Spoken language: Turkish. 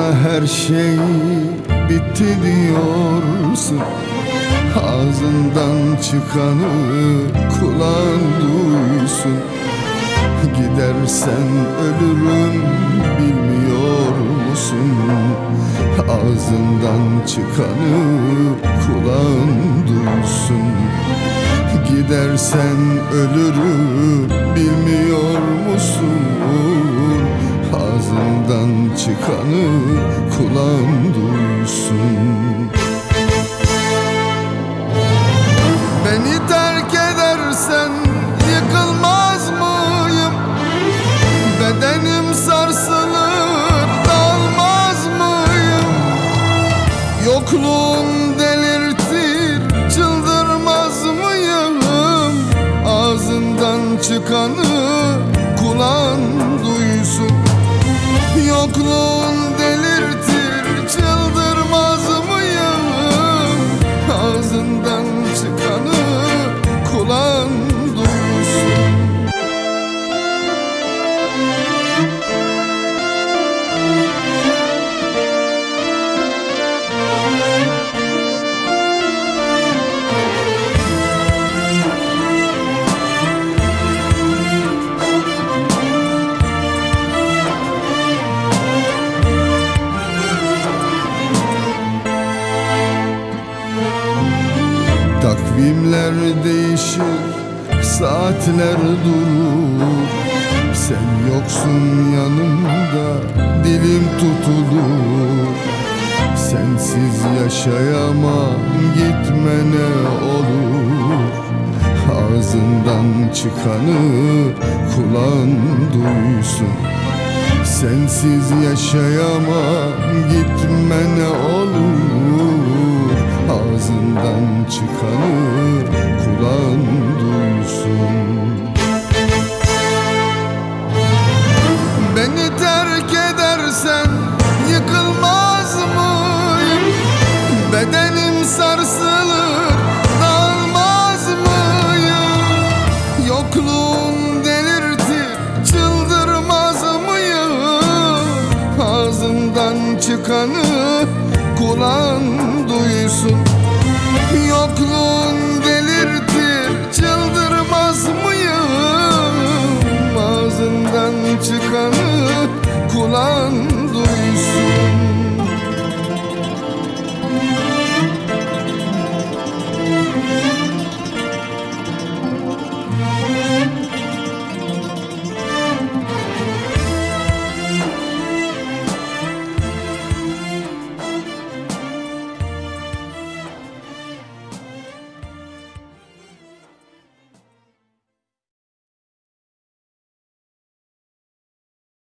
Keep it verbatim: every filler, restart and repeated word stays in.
her şey bitti diyorsun. Ağzından çıkanı kulağın duysun. Gidersen ölürüm bilmiyor musun? Ağzından çıkanı kulağın duysun. Gidersen ölürüm bilmiyor musun? Ağzından çıkanı kulağın duysun. Beni terk edersen yıkılmaz mıyım? Bedenim sarsılır, dağılmaz mıyım? Yokluğun delirtir, çıldırmaz mıyım? Ağzından çıkanı kulağın duysun. Yokluğun delirtir, çıldırmaz mıyım? Ağzından çıkanı kulağın duysun. Takvimler değişir, saatler durur. Sen yoksun yanımda, dilim tutulur. Sensiz yaşayamam, gitme ne olur. Ağzından çıkanı kulağın duysun. Sensiz yaşayamam, gitme ne olur. Ağzından çıkanı kulağın duysun. Beni terk edersen yıkılmaz mıyım? Bedenim sarsılır, dağılmaz mıyım? Yokluğun delirtir, çıldırmaz mıyım? Ağzından çıkanı kulağın duysun. Yokluğun